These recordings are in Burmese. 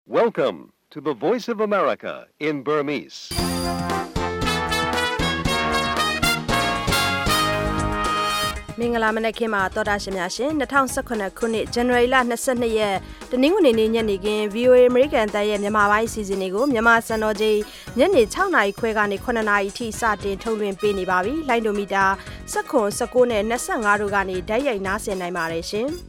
Welcome to the Voice of America in Burmese. ။မင်္ဂလာမနက်ခင်းပါသောတာရှင်များရှင်2018ခုနှစ်ဇန်နဝါရီလ22ရက်တနင်္ဂနွေနေ့ညနေခင်း VOA American တန်ရဲ့မြန်မာပိုင်းအစီအစဉ်လေးကိုမြန်မာစံတော်ချိန်ညနေ6နာရီခွဲကနေ9နာရီထိစတင်ထုတ်လွှင့်ပေးနေပါပြီ။လိုင်းဒိုမီတာ19နဲ့25တို့ကနေဓာတ်ရိုက်နားဆင်နိုင်ပါတယ်ရှင်။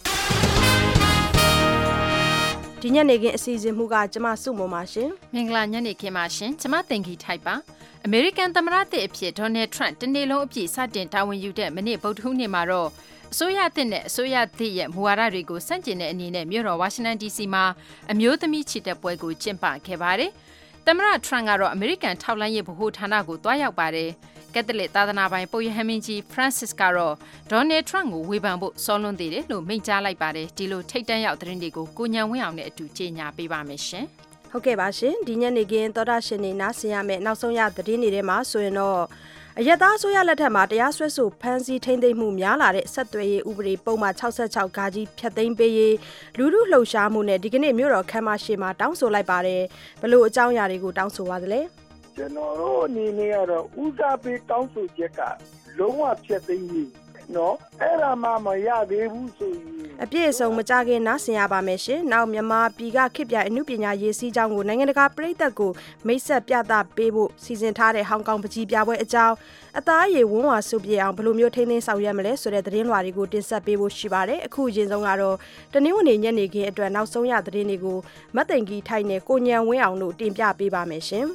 ဒီညနေခင်းအစီအစဉ်မှုကကျမစုမုံပါရှင်မင်္ဂလာညနေခင်းပါရှင်ကျမတင်ကြီးထိုက်ပါအမေရိကန်သမ္မတသစ်အဖြစ်ဒေါ်နယ်ထရန့်တနေ့လုံးအပြည့်စတင်တာဝန်ယူတဲ့မနေ့ဗုဒ္ဓဟူးနေ့မှာတော့အစိုးရသစ်နဲ့အစိုးရသစ်ရဲ့မူဝါဒတွေကိုစန့်ကျင်တဲ့အနေနဲ့မြို့တော်ဝါရှင်တန် DC မှာအမျိုးသမီးချီတက်ပွဲကိုကျင်းပခဲ့ပါတယ်သမ္မတထရန့်ကတော့အမေရိကန်ထောက်လှမ်းရေးဗဟိုဌာနကိုတွားရောက်ပါတယ်ကက်သလစ်သာသနာပိုင်ပုပ်ရဟန်းမင်းကြီး Francis ကတော့ဒေါ်နယ်ထရန့်ကိုဝေဖန်ဖို့စောလွန်းသေးတယ်လို့မိန့်ကြားလိုက်ပါတယ်ဒီလိုထိတ်တန့်ရောက်သတင်းတွေကိုကိုညံဝင်းအောင်နဲ့အတူကြေညာပေးပါမယ်ရှင်ဟုတ်ကဲ့ပါရှင်ဒီညနေခင်းသောတာရှင်နေနားဆင်ရမယ့်နောက်ဆုံးရသတင်းတွေထဲမှာဆိုရင်တော့အယက်သားဆိုရလက်ထက်မှာတရားစွဲဆိုဖမ်းဆီးထိန်းသိမ်းမှုများလာတဲ့ဆက်သွယ်ရေးဥပဒေပုံမှန်66ဂါကြီးဖျက်သိမ်းပေးရေးလူထုလှုပ်ရှားမှုနဲ့ဒီကနေ့မြို့တော်ခမ်းမရှိမှာတောင်းဆိုလိုက်ပါတယ်ဘလို့အကြောင်းအရာတွေကိုတောင်းဆိုပါသလဲကျွန်တော်တို့အနေနဲ့ကတော့ဦးစားပေးတောင်းဆိုချက်ကလုံးဝဖျက်သိမ်းရေးနော်အဲ့ဒါမှမရသေးဘူးဆိုရင်အပြည့်အစုံမကြခင်နားဆင်ရပါမယ်ရှင်။နောက်မြန်မာပြည်ကခေတ်ပြအမှုပညာရေးစည်းကြောင်းကိုနိုင်ငံတကာပြည်သက်ကိုမိတ်ဆက်ပြသပေးဖို့စီစဉ်ထားတဲ့ဟောင်ကောင်ပကြီးပြပွဲအကြောင်းအသားအရည်ဝန်းဝါစုပြေအောင်ဘယ်လိုမျိုးထိန်းသိမ်းဆောင်ရွက်မလဲဆိုတဲ့သတင်းလွှာတွေကိုတင်ဆက်ပေးဖို့ရှိပါတယ်။အခုအရင်ဆုံးကတော့တနင်္ဂနွေညနေခင်းအတွက်နောက်ဆုံးရသတင်းတွေကိုမတ်သိန်ကြီးထိုက်နဲ့ကိုညံဝင်းအောင်တို့တင်ပြပေးပါမယ်ရှင်။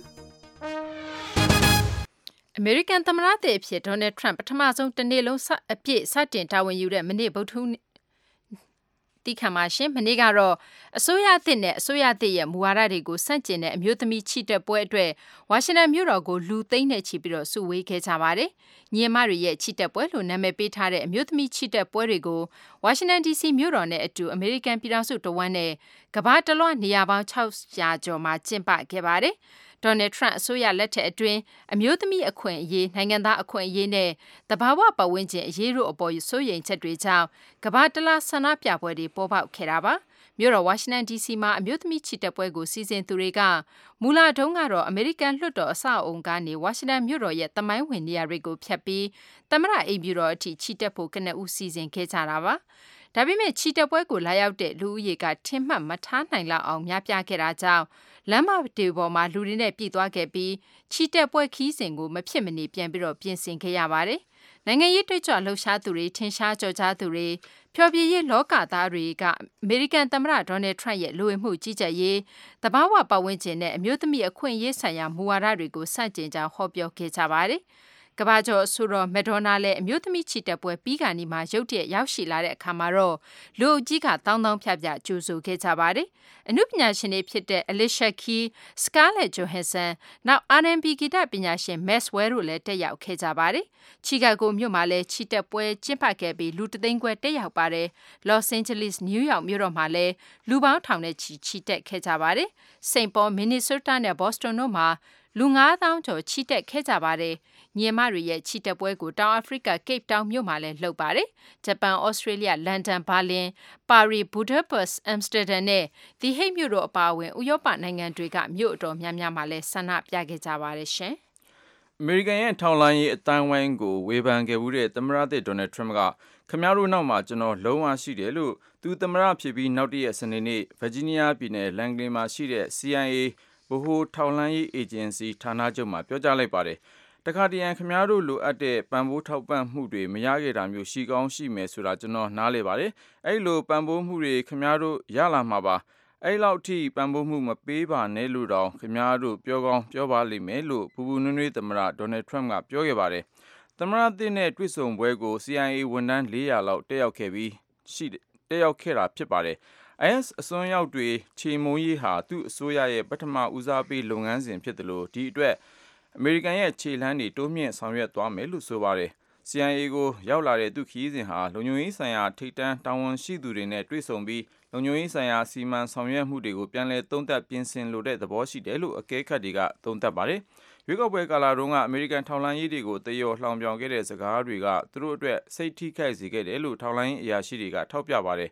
အမေရိကန်သမ္မတသစ်အဖြစ်ဒေါ်နယ်ထရန့်ပထမဆုံးတနေ့လုံးအပြည့်စတင်တာဝန်ယူတဲ့မနေ့ဗုဒ္ဓဟူးတိခါမှာရှင်မနေ့ကတော့အစိုးရသစ်နဲ့အစိုးရသစ်ရဲ့မူဝါဒတွေကိုစန့်ကျင်တဲ့အမျိုးသမီးချီတက်ပွဲအတွက်ဝါရှင်တန်မြို့တော်ကိုလူသိန်းနဲ့ချီပြီးတော့စုဝေးခဲ့ကြပါတယ်။ညီမတွေရဲ့ချီတက်ပွဲလို့နာမည်ပေးထားတဲ့အမျိုးသမီးချီတက်ပွဲတွေကိုဝါရှင်တန် DC မြို့တော်နဲ့အတူအမေရိကန်ပြည်ထောင်စုတဝန်းနဲ့ကမ္ဘာတလွှားနေရာပေါင်း600ကျော်မှာကျင်းပခဲ့ပါတယ်။ဒေါ်နယ်ထရန့်အစိုးရလက်ထက်အတွင်းအမျိုးသမီးအခွင့်အရေးနိုင်ငံသားအခွင့်အရေးနဲ့သဘာဝပတ်ဝန်းကျင်အရေးတို့အပေါ်စိုးရိမ်ချက်တွေကြောင့်ကမ္ဘာတလားဆန္ဒပြပွဲတွေပေါ်ပေါက်ခဲ့တာပါမြို့တော်ဝါရှင်တန် DC မှာအမျိုးသမီးချီတက်ပွဲကိုစီစဉ်သူတွေကမူလာတုန်းကတော့အမေရိကန်လွှတ်တော်အဆောက်အုံကနေဝါရှင်တန်မြို့တော်ရဲ့သမိုင်းဝင်နေရာတွေကိုဖျက်ပြီးသမ္မတအိမ်ဖြူတော်အထိချီတက်ဖို့ကနဦးစီစဉ်ခဲ့ကြတာပါဒါပေမဲ့ချီတက်ပွဲကိုလာရောက်တဲ့လူဦးရေကထင်မှတ်မထားနိုင်လောက်အောင်များပြားခဲ့တာကြောင့်လမ်းမတွေပေါ်မှာလူတွေနဲ့ပြည်သွားခဲ့ပြီးချီတက်ပွဲခီးစဉ်ကိုမဖြစ်မနေပြန်ပြီးတော့ပြင်ဆင်ခဲ့ရပါတယ်။နိုင်ငံရေးတွေ့ကြလှုပ်ရှားသူတွေထင်ရှားကြော်ကြားသူတွေဖျော်ဖြေရေးလောကသားတွေကအမေရိကန်သမ္မတဒေါ်နယ်ထရန့်ရဲ့လူဝင်မှုကြီးကြပ်ရေးတဘာဝပတ်ဝန်းကျင်နဲ့အမျိုးသမီးအခွင့်အရေးဆိုင်ရာမူဝါဒတွေကိုစတင်ကြောင်းဟောပြောခဲ့ကြပါတယ်။ကမ္ဘာကျော်ဆိုတော့မက်ဒေါနာလည်းအမျိုးသမီးချီတက်ပွဲပြီးကနေ့မှာရုတ်တရက်ရောက်ရှိလာတဲ့အခါမှာတော့လူအုပ်ကြီးကတောင်းတောင်းဖြဖြကြိုဆိုခဲ့ကြပါတယ်။အနုပညာရှင်တွေဖြစ်တဲ့ Alicia Keys, Scarlett Johansson, နောက် R&B ဂီတပညာရှင် Maxwell တို့လည်းတက်ရောက်ခဲ့ကြပါတယ်။ချီကာဂိုမြို့မှာလည်းချီတက်ပွဲကျင်းပခဲ့ပြီးလူ3သိန်းခွဲတက်ရောက်ပါတယ်။ Los Angeles, New York မြို့တော်မှာလည်းလူပေါင်းထောင်နဲ့ချီတက်ခဲ့ကြပါတယ်။ Saint Paul, Minnesota နဲ့ Boston တို့မှာလူ9000ကျော်ချီတက်ခဲ့ကြပါတယ်။ညီမတွေရဲ့ချီတက်ပွဲကိုတောင်အာဖရိက Cape Town မြို့မှာလည်းလုပ်ပါတယ်။ဂျပန်၊ဩစတြေးလျ၊လန်ဒန်၊ဘာလင်၊ပါရီ၊ဘူဒါပက်စ်၊အမ်စတာဒမ်နဲ့ The Hague မြို့တို့အပါအဝင်ဥရောပနိုင်ငံတွေကမြို့အတော်များများမှာလည်းဆန္ဒပြခဲ့ကြပါတယ်ရှင်။အမေရိကန်ရဲ့ထောက်လှမ်းရေးအတိုင်းဝိုင်းကိုဝေဖန်ခဲ့မှုတဲ့သမ္မတသစ်ဒေါ်နယ်ထရန့်ကခင်ဗျားတို့နောက်မှာကျွန်တော်လုံးဝရှိတယ်လို့သူသမ္မတဖြစ်ပြီးနောက်တည့်ရက်စနေနေ့ဗာဂျီးနီးယားပြည်နယ်လန်ဂလင်မှာရှိတဲ့ CIA ဗဟိုထောက်လှမ်းရေးအေဂျင်စီဌာနချုပ်မှာပြောကြားလိုက်ပါတယ်။တခါတရံခင်ဗျားတို့လိုအပ်တဲ့ပံ့ပိုးထောက်ပံ့မှုတွေမရခဲ့တာမျိုးရှိကောင်းရှိမယ်ဆိုတာကျွန်တော်နားလည်ပါတယ်။အဲ့လိုပံ့ပိုးမှုတွေခင်ဗျားတို့ရလာမှာပါ။အဲ့လောက်ထိပံ့ပိုးမှုမပေးပါနဲ့လို့တောင်ခင်ဗျားတို့ပြောကောင်းပြောပါလိမ့်မယ်လို့ဘူဘူနွေးနွေးသမ္မတဒေါ်နယ်ထရန့်ကပြောခဲ့ပါတယ်။သမ္မတသစ်နဲ့တွေ့ဆုံပွဲကို CIA ဝန်ထမ်း400လောက်တက်ရောက်ခဲ့တာဖြစ်ပါတယ်။ IS အစွန်းရောက်တွေချေမှုန်းရေးဟာသူ့အစိုးရရဲ့ပထမဦးစားပေးလုပ်ငန်းစဉ်ဖြစ်တယ်လို့ဒီအတွက်အမေရိကန်ရဲ့ခြေလှမ်းတွေတိုးမြင့်ဆောင်ရွက်သွားမယ်လို့ဆိုပါတယ်။ CIA ကိုရောက်လာတဲ့သူခရီးစဉ်ဟာလုံခြုံရေးဆိုင်ရာထိပ်တန်းတာဝန်ရှိသူတွေနဲ့တွေ့ဆုံပြီးလုံခြုံရေးဆိုင်ရာစီမံဆောင်ရွက်မှုတွေကိုပြန်လည်သုံးသပ်ပြင်ဆင်လိုတဲ့သဘောရှိတယ်လို့အကဲခတ်တွေကသုံးသပ်ပါတယ်။ရွေးကောက်ပွဲကာလတုန်းကအမေရိကန်ထောက်လှမ်းရေးတွေကိုတယောလှောင်ပြောင်ခဲ့တဲ့စကားတွေကသူတို့အတွက်စိတ်ထိခိုက်စေခဲ့တယ်လို့ထောက်လှမ်းရေးအရာရှိတွေကထောက်ပြပါတယ်။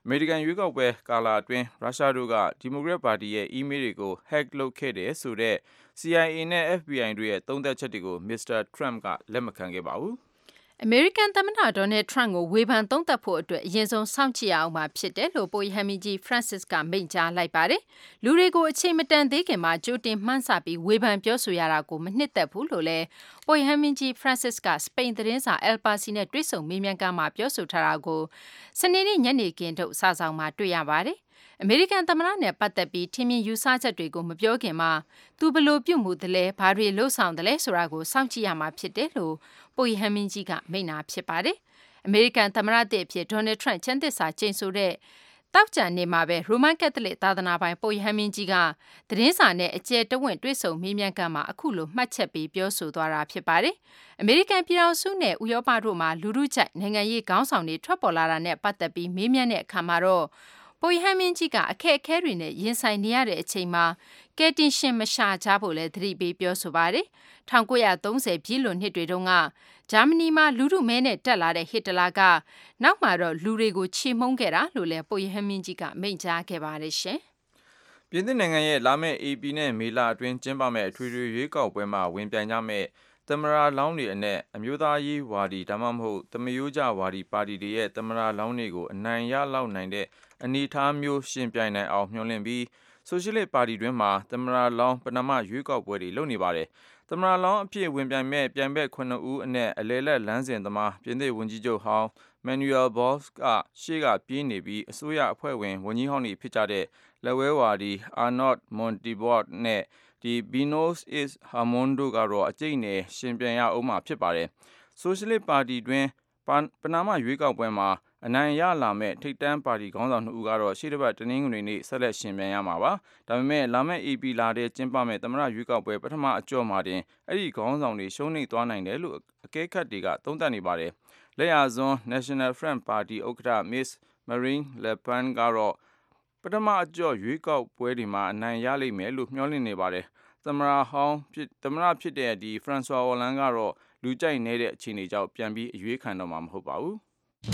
အမေရိကန်ရွေးကောက်ပွဲကာလအတွင်းရုရှားတို့ကဒီမိုကရက်ပါတီရဲ့အီးမေးလ်တွေကို hack လုပ်ခဲ့တယ်ဆိုတဲ့ CIA နဲ့ FBI တို့ရဲ့သုံးသပ်ချက်တွေကိုမစ္စတာထရမ့်ကလက်မခံခဲ့ပါဘူးအမေရိကန်သမ္မတဒေါ်နယ်ထရန့်ကိုဝေဖန်သုံးသပ်ဖို့အတွက်အရင်ဆုံးစောင့်ကြည့်အောင်မှာဖြစ်တယ်လို့ပိုယဟမီကြီးဖရန့်စစ်ကမိန့်ကြားလိုက်ပါတယ်။လူတွေကိုအချိန်မတန်သေးခင်မှာကြိုတင်မှန်းဆပြီးဝေဖန်ပြောဆိုရတာကိုမနှစ်သက်ဘူးလို့လည်းပိုယဟမီကြီးဖရန့်စစ်ကစပိန်သတင်းစာအယ်ပါစီနဲ့တွေ့ဆုံမေးမြန်းခန်းမှာပြောဆိုထားတာကိုစနေနေ့ညနေခင်းထုတ်စာဆောင်မှာတွေ့ရပါတယ်။အမေရိကန်သမ္မတနဲ့ပတ်သက်ပြီးထင်မြင်ယူဆချက်တွေကိုမပြောခင်မှာသူဘလို့ပြုတ်မှုသလဲဘာတွေလှုပ်ဆောင်သလဲဆိုတာကိုစောင့်ကြည့်ရမှာဖြစ်တယ်လို့ပိုယဟမင်းကြီးကမိန့်တာဖြစ်ပါတယ်။အမေရိကန်သမ္မတသစ်အဖြစ်ဒေါ်နယ်ထရန့်ကျန်းသစ္စာကျိန်ဆိုတဲ့တောက်ကြံနေမှာပဲရိုမန်ကက်သလစ်သာသနာပိုင်ပိုယဟမင်းကြီးကသတင်းစာနဲ့အကျယ်တဝင့်တွေ့ဆုံမေးမြန်းခန်းမှာအခုလိုမှတ်ချက်ပေးပြောဆိုသွားတာဖြစ်ပါတယ်။အမေရိကန်ပြည်ထောင်စုနဲ့ဥရောပတို့မှာလူထုကြိုက်နိုင်ငံရေးခေါင်းဆောင်တွေထွက်ပေါ်လာတာနဲ့ပတ်သက်ပြီးမေးမြန်းတဲ့အခါမှာတော့ပိုယဟမင်းကြီးကအခက်အခဲတွေနဲ့ရင်ဆိုင်နေရတဲ့အချိန်မှာကယ်တင်ရှင်မရှာကြဖို့လဲသတိပေးပြောဆိုပါတယ်။1930ပြည့်လွန်နှစ်တွေတုန်းကဂျာမနီမှာလူထုမဲနဲ့တက်လာတဲ့ဟစ်တလာကနောက်မှာတော့လူတွေကိုချေမှုန်းခဲ့တာလို့လဲပိုယဟမင်းကြီးကမိန့်ကြားခဲ့ပါတယ်ရှင်။ပြင်သစ်နိုင်ငံရဲ့လာမယ့် AP နဲ့မေလအတွင်းကျင်းပမယ့်အထွေထွေရွေးကောက်ပွဲမှာဝင်ပြိုင်ကြမယ့်သမ္မတလောင်းတွေအနက်အမျိုးသားရေးဝါဒီဒါမှမဟုတ်သမယိုးကျဝါဒီပါတီတွေရဲ့သမ္မတလောင်းတွေကိုအနိုင်ရလောက်နိုင်တဲ့အနေအထားမျိုးရှင်ပြိုင်နိုင်အောင်မျှော်လင့်ပြီးဆိုရှယ်လစ်ပါတီတွင်းမှာသမ္မတလောင်းပဏာမရွေးကောက်ပွဲတွေလုပ်နေပါတယ်။သမ္မတလောင်းအဖြစ်ဝင်ပြိုင်မဲ့ပြိုင်ဘက်9ဦးအနက်အလဲလက်လမ်းစဉ်သမားပြင်သစ်ဝန်ကြီးချုပ်ဟောင်းမန်နျူရယ်ဘော့စ်ကရှေ့ကပြေးနေပြီးအစိုးရအဖွဲ့ဝင်ဝန်ကြီးဟောင်းတွေဖြစ်ကြတဲ့လက်ဝဲဝါဒီအာနော့မွန်တီဘော့နဲ့Benos is Hamon တို့ကတော့အကျိတ်နဲ့ရှင်ပြိုင်ရအောင်မှာဖြစ်ပါတယ်။ဆိုရှယ်လစ်ပါတီတွင်ပဏာမရွေးကောက်ပွဲမှာအနိုင်ရလာမဲ့ထိပ်တန်းပါတီခေါင်းဆောင်2ဦးကတော့ရှေ့တစ်ပတ်တနင်္ဂနွေနေ့ဆက်လက်ရှင်ပြိုင်ရမှာပါ။ဒါပေမဲ့လာမယ့် AP လာတဲ့ကျင်းပမဲ့သမ္မတရွေးကောက်ပွဲပထမအကြော့မှာတင်အဲ့ဒီခေါင်းဆောင်တွေရှုံးနိမ့်သွားနိုင်တယ်လို့အကဲခတ်တွေကသုံးသပ်နေပါတယ်။လက်ရစွန်း National Front Party ဥက္ကဋ္ဌ Miss Marine Le Pen ကတော့ပထမအကြော့ရွေးကောက်ပွဲတွေမှာအနိုင်ရလိမ့်မယ်လို့မျှော်လင့်နေပါတယ်။သမ္မတဖြစ်တဲ့ဖရန်ဆွာ အော်လန်ကတော့လူကြိုက်နေတဲ့အခြေအနေကြောင့်ပြန်ပြီးအရွေးခံတော့မှာမဟုတ်ပါဘူး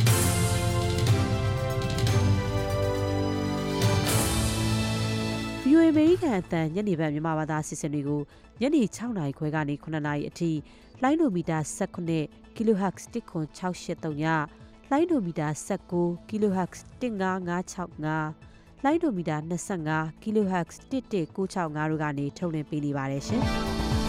။ VOA အမေရိကန်အသံညနေပိုင်းမြန်မာဘာသာအစီအစဉ်တွေကိုညနေ6:00 နာရီခွဲကနေ9:00 နာရီအထိလိုင်းဒိုမီတာ18 kHz 10683ညလိုင်းဒိုမီတာ19 kHz 15565လိုင်းဒိုမီတာ25 kHz 11965တို့ကနေထုတ်လွှင့်ပေးနေပါတယ်ရှင်။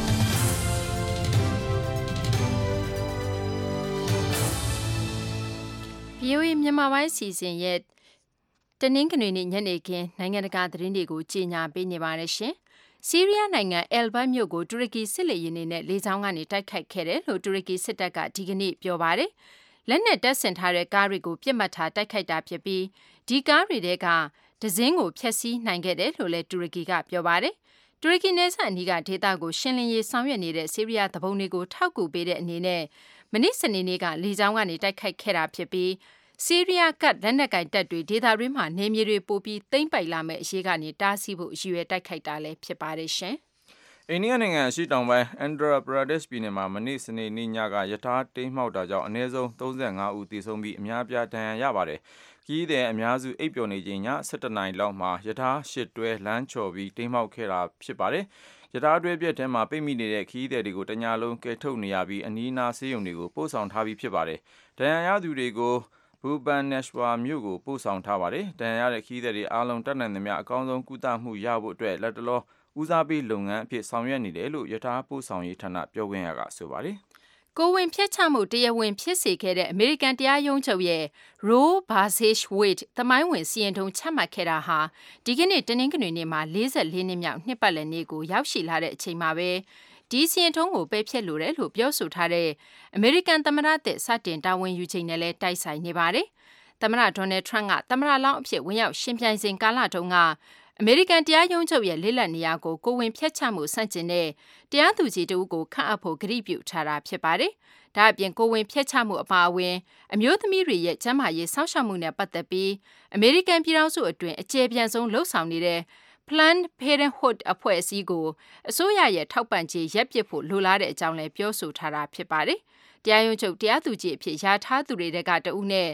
VOA မြန်မာပိုင်းစီစဉ်ရဲ့တနင်္ဂနွေနေ့ညနေခင်းနိုင်ငံတကာသတင်းတွေကိုကြီးညာပေးနေပါတယ်ရှင်။ဆီးရီးယားနိုင်ငံအယ်ဘတ်မြို့ကိုတူရကီစစ်လေယာဉ်တွေနဲ့လေကြောင်းကနေတိုက်ခိုက်ခဲ့တယ်လို့တူရကီစစ်တပ်ကဒီကနေ့ပြောပါတယ်။လက်နက်တပ်ဆင်ထားတဲ့ကားတွေကိုပြစ်မှတ်ထားတိုက်ခိုက်တာဖြစ်ပြီးဒီကားတွေကဒဇင်းကိုဖျက်ဆီးနိုင်ခဲ့တယ်လို့လည်းတူရကီကပြောပါတယ်။တူရကီနယ်စပ်အနီးကဒေသကိုရှင်းလင်းရေးဆောင်ရွက်နေတဲ့ဆီးရီးယားတဘုံတွေကိုထောက်ကူပေးတဲ့အနေနဲ့မနေ့စနေနေ့ကလေကြောင်းကနေတိုက်ခိုက်ခဲ့တာဖြစ်ပြီးဆီးရီးယားကလက်နက်ကင်တပ်တွေဒေသတွင်းမှာနေမြေတွေပိုပြီးသိမ်းပိုက်လာမဲ့အရေးကနေတားဆီးဖို့ရည်ရွယ်တိုက်ခိုက်တာလည်းဖြစ်ပါတယ်ရှင်။အိန္ဒိယနိုင်ငံအရှေ့တောင်ပိုင်းအန်ဒရာပရာဒက်ရှ်ပြည်နယ်မှာမနေ့စနေနေ့ညကယထာတိမ်းမှောက်တာကြောင့်အနည်းဆုံး35ဦးသေဆုံးပြီးအများအပြားဒဏ်ရာရပါတယ်။ကြီးတဲ့အများစုအိပ်ပျော်နေချိန်ည7:00 နာရီလောက်မှာယထာ8တွဲလမ်းချော်ပြီးတိမ်းမှောက်ခဲ့တာဖြစ်ပါတယ်။ယထာတွဲပြက်ထဲမှာပိတ်မိနေတဲ့ခရီးသည်တွေကိုတညလုံးကယ်ထုတ်နေရပြီးအနီးအနားဆေးရုံတွေကိုပို့ဆောင်ထားပြီးဖြစ်ပါတယ်။ဒဏ်ရာရသူတွေကိုဘူပန်နက်ရှ်ဝါမြို့ကိုပို့ဆောင်ထားပါတယ်။ဒဏ်ရာရတဲ့ခရီးသည်တွေအားလုံးတတ်နိုင်သမျှအကောင်းဆုံးကုသမှုရဖို့အတွက်လက်တလောဦးစားပေးလုပ်ငန်းအဖြစ်ဆောင်ရွက်နေတယ်လို့ယထာပို့ဆောင်ရေးဌာနပြောခွင့်ရကဆိုပါတယ်။ကိုဝင်ဖျက်ချမှုတရားဝင်ဖြစ်စေခဲ့တဲ့အမေရိကန်တရားရုံးချုပ်ရဲ့ Roe vs. Wade သမိုင်းဝင်စီရင်ထုံးချမှတ်ခဲ့တာဟာဒီကနေ့တနင်္ဂနွေနေ့မှာ44နှစ်မြောက်နှစ်ပတ်လည်နေ့ကိုရောက်ရှိလာတဲ့အချိန်မှာပဲဒီစီရင်ထုံးကိုပယ်ဖျက်လိုတယ်လို့ပြောဆိုထားတဲ့အမေရိကန်သမ္မတသစ်စတင်တာဝန်ယူချိန်နဲ့လည်းတိုက်ဆိုင်နေပါတယ်။သမ္မတဒေါ်နယ်ထရန့်ကသမ္မတလောင်းအဖြစ်ဝင်ရောက်ရှင်ပြိုင်စဉ်ကာလတုန်းကအမေရိကန်တရားရုံးချုပ်ရဲ့လေးလက်နေရာကိုဝင်ဖျက်ချမှုဆန့်ကျင်တဲ့တရားသူကြီးတဦးကိုခန့်အပ်ဖို့ကတိပြုထားတာဖြစ်ပါတယ်။ဒါအပြင်ကိုဝင်ဖျက်ချမှုအပါအဝင်အမျိုးသမီးတွေရဲ့ကျန်းမာရေးစောင့်ရှောက်မှုနဲ့ပတ်သက်ပြီးအမေရိကန်ပြည်ထောင်စုအတွင်းအကျယ်ပြန့်ဆုံးလှုပ်ဆောင်နေတဲ့Planned Parenthood အဖွဲ့အစည်းကိုအစိုးရရဲ့ထောက်ပံ့ကြေးရပ်ပစ်ဖို့လိုလားတဲ့အကြောင်းလည်းပြောဆိုထားတာဖြစ်ပါတယ်။တရားရုံးချုပ်တရားသူကြီးအဖြစ်ယာထားသူတွေကတဦးနဲ့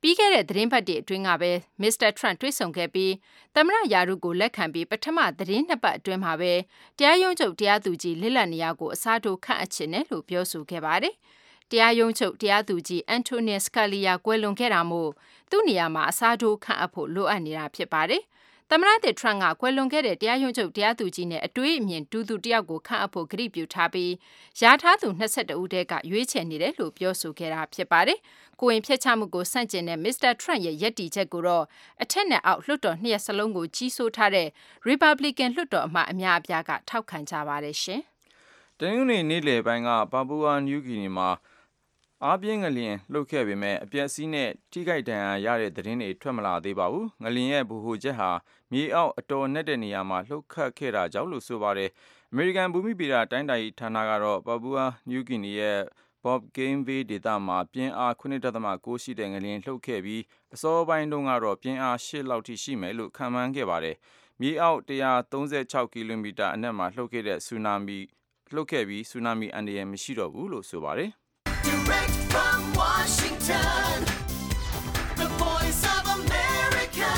ပြီးခဲ့တဲ့သတင်းပတ်အတွင်းကပဲမစ္စတာထရန့်တွေ့ဆုံခဲ့ပြီးသမ္မတရာထူးကိုလက်ခံပြီးပထမသတင်း2ပတ်အတွင်းမှာပဲတရားရုံးချုပ်တရားသူကြီးလစ်လပ်နေရာကိုအစားထိုးခန့်အပ်ခြင်းနဲ့လို့ပြောဆိုခဲ့ပါတယ်။တရားရုံးချုပ်တရားသူကြီးအန်တိုနီစကာလီယာကွယ်လွန်ခဲ့တာမို့သူ့နေရာမှာအစားထိုးခန့်အပ်ဖို့လိုအပ်နေတာဖြစ်ပါတယ်။သမ္မတထရန့်ကကွယ်လွန်ခဲ့တဲ့တရားရုံးချုပ်တရားသူကြီးနဲ့အတွေ့အမြင်တူသူတယောက်ကိုခန့်အပ်ဖို့ကတိပြုထားပြီးယာထားသူ22ဦးထဲကရွေးချယ်နေတယ်လို့ပြောဆိုခဲ့တာဖြစ်ပါတယ်။ကိုရင်ဖျက်ချမှုကိုစန့်ကျင်တဲ့မစ္စတာထရန့်ရဲ့ယက်တီချက်ကိုတော့အထက်နဲ့အောက်လွှတ်တော်2ရပ်စလုံးကိုကြီးစိုးထားတဲ့ Republican လွှတ်တော်အမတ်အများအပြားကထောက်ခံကြပါတယ်ရှင်။တနင်္ဂနွေနေ့လယ်ပိုင်းကပါပူဝါနယူးဂီနီမှာအားပြင်းငလျင်လှုပ်ခဲ့ပေမဲ့အပျက်စီးနဲ့ထိခိုက်ဒဏ်ရာရတဲ့သတင်းတွေထွက်မလာသေးပါဘူး။ငလျင်ရဲ့ဗဟိုချက်ဟာမြေအောက်အတော်နက်တဲ့နေရာမှာလှုပ်ခတ်ခဲ့တာကြောင့်လို့ဆိုပါတယ်။ အမေရိကန်ဘူမိဗေဒတိုင်းတာရေးဌာနကတော့ပါပူဝါနယူးဂီနီရဲ့ Bob Game Bay ဒေသမှာပြင်းအား 7.9 ရှိတဲ့ငလျင်လှုပ်ခဲ့ပြီးအစောပိုင်းတုန်းကတော့ပြင်းအား8လောက်ထိရှိမယ်လို့ခန့်မှန်းခဲ့ပါတယ်။မြေအောက်136ကီလိုမီတာအနက်မှာလှုပ်ခဲ့တဲ့ဆူနာမီအန္တရာယ်မရှိတော့ဘူးလို့ဆိုပါတယ်။ Direct from Washington, the voice of America,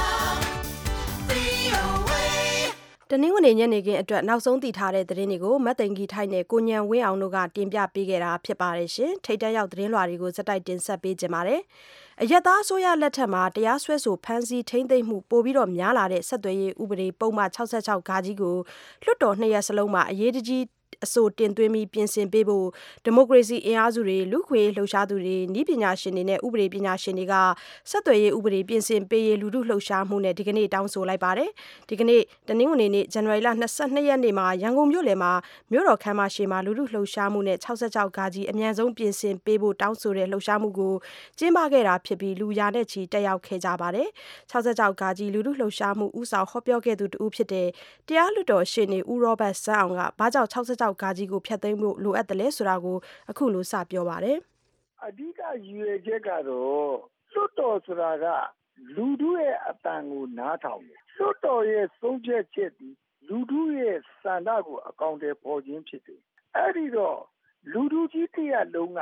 VOA. တနင်္ဂနွေညနေခင်းအတွက်နောက်ဆုံးသိထားတဲ့သတင်းတွေကိုမတ်သိန်ကြီးထိုက်နဲ့ကိုညံဝင်းအောင်တို့ကတင်ပြပေးခဲ့တာဖြစ်ပါတယ်ရှင်။ထိတ်တန့်ရောက်သတင်းလွှာတွေကိုစက်တိုက်တင်ဆက်ပေးကြပါမယ်။အရက်သားအစိုးရလက်ထက်မှာတရားစွဲဆိုဖမ်းဆီးထိန်းသိမ်းမှုပိုပြီးတော့များလာတဲ့ဆက်သွယ်ရေးဥပဒေပုံမှန်66ဂါကြီးကိုလွှတ်တော်2ရပ်စလုံးမှာအရေးတကြီးအဆိုတင်သွင်းပြီးပြင်ဆင်ပေးဖို့ဒီမိုကရေစီအင်အားစုတွေလူခွေလှုပ်ရှားသူတွေနည်းပညာရှင်တွေနဲ့ဥပဒေပညာရှင်တွေကဆက်သွယ်ရေးဥပဒေပြင်ဆင်ပေးရေးလူထုလှုပ်ရှားမှုနဲ့ဒီကနေ့တောင်းဆိုလိုက်ပါတယ်ဒီကနေ့တနင်္ဂနွေနေ့ဇန်နဝါရီလ22ရက်နေ့မှာရန်ကုန်မြို့လယ်မှာမြို့တော်ခမ်းမရှိမှာလူထုလှုပ်ရှားမှုနဲ့66ဂါကြီးအမြန်ဆုံးပြင်ဆင်ပေးဖို့တောင်းဆိုတဲ့လှုပ်ရှားမှုကိုကျင်းပခဲ့တာဖြစ်ပြီးလူရာနဲ့ချီတက်ရောက်ခဲ့ကြပါတယ်66ဂါကြီးလူထုလှုပ်ရှားမှုဥဆောင်ဟောပြောခဲ့သူတူဖြစ်တဲ့တရားလွှတ်တော်ရှေ့နေဦးရောဘတ်စန်းအောင်ကဘာကြောင့်66ဂါကြီးကိုဖျက်သိမ်းဖို့လိုအပ်တယ်လဲဆိုတာကိုအခုလိုစပြောပါတယ်အဓိကရည်ရွယ်ချက်ကတော့လွှတ်တော်ဆိုတာကလူထုရဲ့အတန်ကိုနားထောင်တယ်လွှတ်တော်ရဲ့ဆုံးဖြတ်ချက်ဒီလူထုရဲ့ဆန္ဒကိုအကောင်အထည်ဖော်ခြင်းဖြစ်တယ်အဲ့ဒီတော့လူထုကြီးတရက်လုံးက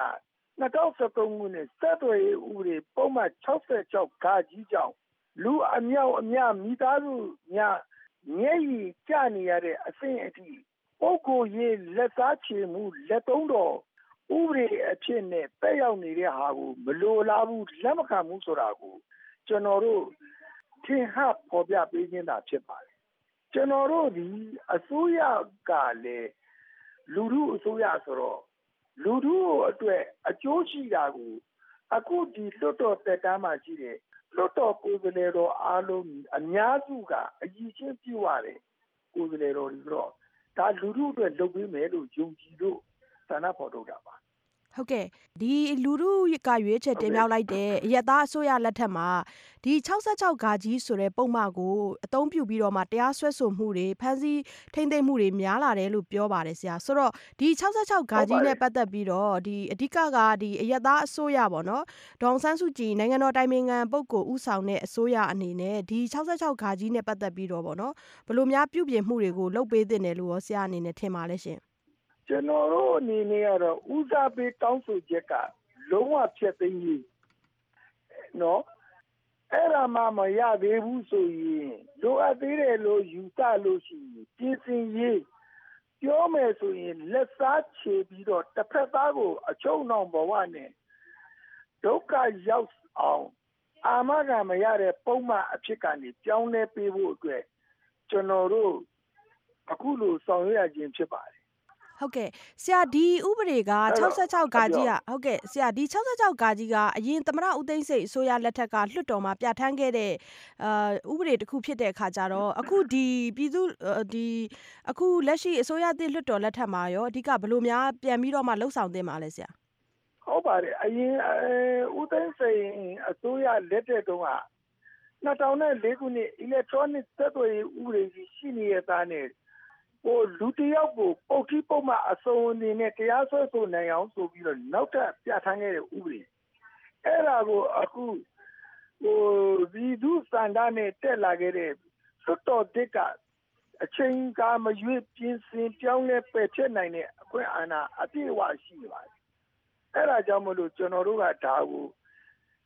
2013ခုနှစ်စက်သွယ်ရေးဥပဒေပုံမှန်66ဂါကြီးကြောင့်လူအမြောက်အများမိသားစုများမျက်ရည်ကျနေရတဲ့အဆင့်အထိပုဂ္ဂိုလ်ရေးလက်စားချေမှုလက်သုံးတော်ဥပဒေအဖြစ်နဲ့တက်ရောက်နေတဲ့ဟာကိုမလိုလားဘူးလက်မခံဘူးဆိုတာကိုကျွန်တော်တို့ထင်ဟပ်ပေါ်ပြပေးခြင်းသာဖြစ်ပါတယ်ကျွန်တော်တို့ဒီအစိုးရကလည်းလူထုအစိုးရဆိုတော့လူထုအတွက်အကျိုးရှိတာကိုအခုဒီလွတ်တော်တက်တမ်းမှာရှိတဲ့လွတ်တော်ကိုယ်စားလှယ်တော်အားလုံးအများစုကအကြီးချင်းပြုရတယ်ကိုယ်စားလှယ်တော်တွေတော့ဒါလူထုအတွက်လုပ်ပေးမယ်လို့ယုံကြည်လို့ဆန္ဒဖော်ထုတ်တာပါဟုတ်ကဲ့ဒီလူထုကရွေးချယ်တင်မြှောက်လိုက်တဲ့အရက်သားအစိုးရလက်ထက်မှာဒီ66ဂါကြီးဆိုတဲ့ပုံမှန်ကိုအသုံးပြုပြီးတော့မှတရားစွဲဆိုမှုတွေဖမ်းဆီးထိန်းသိမ်းမှုတွေများလာတယ်လို့ပြောပါတယ်ဆရာဆိုတော့ဒီ66ဂါကြီးနဲ့ပတ်သက်ပြီးတော့ဒီအဓိကကဒီအရက်သားအစိုးရပေါ့နော်ဒေါအောင်ဆန်းစုကြည်နိုင်ငံတော်တိုင်ပင်ခံပုဂ္ဂိုလ်ဦးဆောင်တဲ့အစိုးရအနေနဲ့ဒီ66ဂါကြီးနဲ့ပတ်သက်ပြီးတော့ပေါ့နော်ဘယ်လိုများပြုပြင်မှုတွေကိုလုပ်ပေးသင့်တယ်လို့ရောဆရာအနေနဲ့ထင်ပါလဲရှင်ကျွန်တော်တို့အနေနဲ့ကတော့ဦးစားပေးတောင်းဆိုချက်ကလုံးဝဖျက်သိမ်းရေးနော်အဲ့ဒါမှမရသေးဘူးဆိုရင်လိုအပ်သေးတယ်လို့ယူဆလို့ရှိရင်ပြင်ဆင်ရေးပြောမယ်ဆိုရင်လက်စားချေပြီးတော့တစ်ဖက်သားကိုအချုံနှောင်ဘဝနဲ့ဒုက္ခရောက်အောင်အာမခံမရတဲ့ပုံမှန်အဖြစ်ကနေပြောင်းလဲပေးဖို့အတွက်ကျွန်တော်တို့အခုလိုဆောင်ရွက်ရခြင်းဖြစ်ပါတယ်ဟုတ်ကဲ့ဆရာဒီဥပဒေက66ဂါကြီးဟုတ်ကဲ့ဆရာဒီ66ဂါကြီးကအရင်သမ္မတဦးသိန်းစိန်အစိုးရလက်ထက်ကလွှတ်တော်မှာပြဋ္ဌာန်းခဲ့တဲ့ဥပဒေတစ်ခုဖြစ်တဲ့အခါကျတော့အခုဒီပြည်သူဒီအခုလက်ရှိအစိုးရသစ်လွှတ်တော်လက်ထက်မှာရောအဓိကဘယ်လိုများပြန်ပြီးတော့မှလှုပ်ဆောင်သင့်ပါလဲဆရာဟုတ်ပါတယ်အရင်ဦးသိန်းစိန်အစိုးရလက်ထက်တုန်းက2004ခုနှစ် electronic ဆက်သွယ်ရေးဥပဒေကြီးရှိနေတဲ့သားနဲ့လူတယောက်ကိုပုတ်တိပုတ်မှအစုံအနေနဲ့တရားစွဲဆိုနိုင်အောင်ဆိုပြီးတော့နောက်ထပ်ပြဋ္ဌာန်းခဲ့တဲ့ဥပဒေအဲ့ဒါကိုအခုဒီဒုစန္ဒနဲ့တက်လာခဲ့တဲ့လွှတ်တော်တစ်ကအချိန်ကာမရွေးပြင်ဆင်ပြောင်းလဲပယ်ဖျက်နိုင်တဲ့အခွင့်အာဏာအပြည့်အဝရှိပါတယ်အဲ့ဒါကြောင့်မလို့ကျွန်တော်တို့ကဒါကို